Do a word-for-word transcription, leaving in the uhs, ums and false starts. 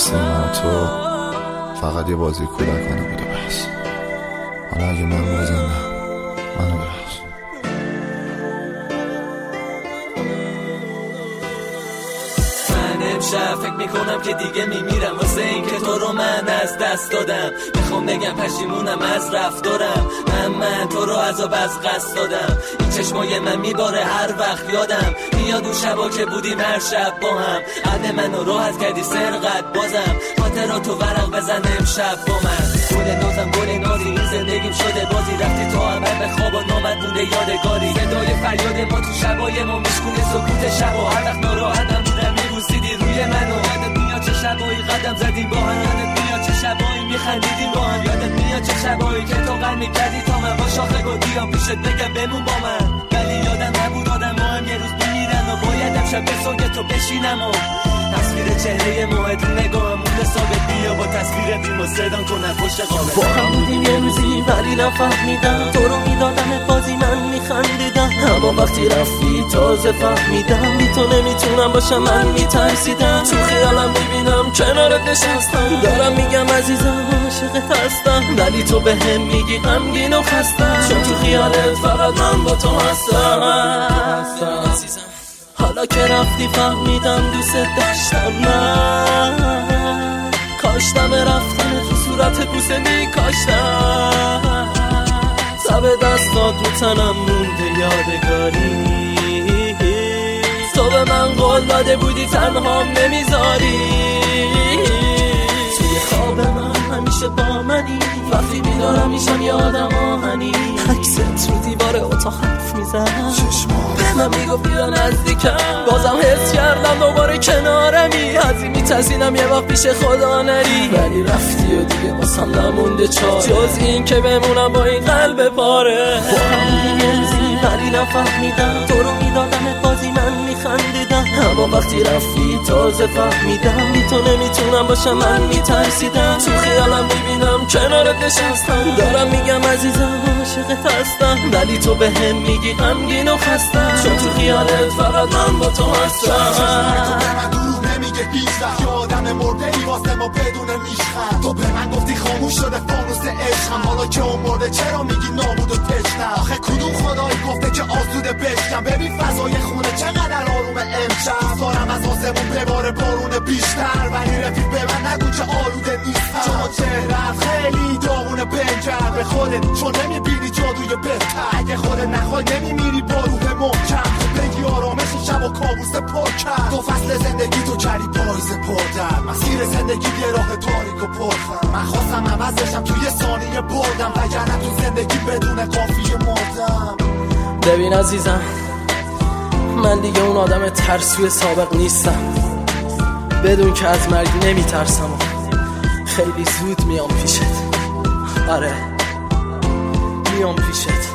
داستان من تو فقط یه بازی کودکانه بوده بس. حالا اگه من بازندم منو ببخش. امشب فکر میکنم که دیگه میمیرم واسه این که تو رو من از دست دادم. میخوام بگم پشیمونم از رفتارم، من من تو رو عذاب از قصد دادم. این چشمای من میباره هر وقت یادم میاد اون شبا که بودیم هر شب با هم. عد منو راحت کردی سرقت بازم، خاطراتو ورق بزن امشب با من. گل نازم گل نازی این زندگیم شده بازی، رفتی تو عمل به خواب و نامت مونده یادگاری. صدای فریاد ما تو شبای ما میشکونه سکوت شب و هر وقت ناراحتم بودم میبوسیدی روی منو. یادت میاد چه شبایی قدم زدیم با هم، یادت میاد چه شبایی میخندیدیم با هم، یادت میاد چه شبایی که تو غم میکردی تا من با شاخه گودیام پیشت بگم بمون با من. ولی یادم نبود آدم ها هم یه روز میمیرن و باید امشب به سنگ تو بشینم و تصویر چهره موهت رو نگاهم مونده ثابت. بیا با تصویر فیلم و صدام کنن پشت قابل. با هم بودیم یه روزی ولی نفهمیدم تو رو میدادم بازی من میخندیدم، اما وقتی رفتی تازه فهمیدم بی تو نمیتونم باشم من میترسیدم. تو خیالم میبینم کنارت نشستم دارم میگم عزیزم عاشقت هستم، ولی تو به هم میگی غمگین و خستم چون تو خیالت فقط من با تو هستم. عزیزم حالا که رفتی فهمیدم دوست داشتم من، کاشتم رفتن تو صورت بوسه میکاشتم. سب دستات رو تنم مونده یادگاری، تو به من قول داده بودی تنهام نمیذاری. توی خواب من همیشه با منی، وقتی بیدارم میشم یادم آهنی. عکست رو دیوار اتاق حرف میزن، به من میگفت بیا نزدیکم، بازم حس کردم دوباره کنارمی. از این میترسیدم یه وقت پیش خدا نری، ولی رفتی و دیگه باسم نمونده چاره جز این که بمونم با این قلب پاره. با هم دیگه روزی ولی نفهمیدم تو رو میدادم بازی من میخندیدم، اما وقتی رفتی تازه فهمیدم بی تو نمیتونم باشم من میترسیدم. تو خیالم میبینم کنارت نشستم دارم میگم عزیزم عاشقت هستم، ولی تو به هم میگی غمگین و خستم چون تو خیالت فقط من با تو هستم. نمیگه هیچ وقت یادم مرده ای واسه ما بدون میشخند. تو به من گفتی خاموش شده فانوس عشقم، حالا که اون مرده چرا میگی نابود و تشنم؟ آخه کدوم خدایی گفته که آسوده بشکم؟ ببین فضای خونه چقدر آرومه امشب، دارم از آسمون بباره بارون بیشتر، ولی رفیق به من نگو که آلوده نیستم چون چهرت خیلی داغونه بنگر به خودت چون نمیبینی جادوی بهتر. اگه خودت نخوای نمیمیری با روح محکم، تو بگی آرامش شب و کابوس پر کرد. تو فصل زندگی تو کردی پاییز پر در، مسیر زندگی یه راه تاریک و پرخم. من خواستم عوض بشم تو یه ثانیه بردم، وگرنه تو زندگی بدون قافیه مردم. ببین عزیزم من دیگه اون آدم ترسوی سابق نیستم، بدون که از مرگ نمیترسم و خیلی زود میام پیشت. آره میام پیشت.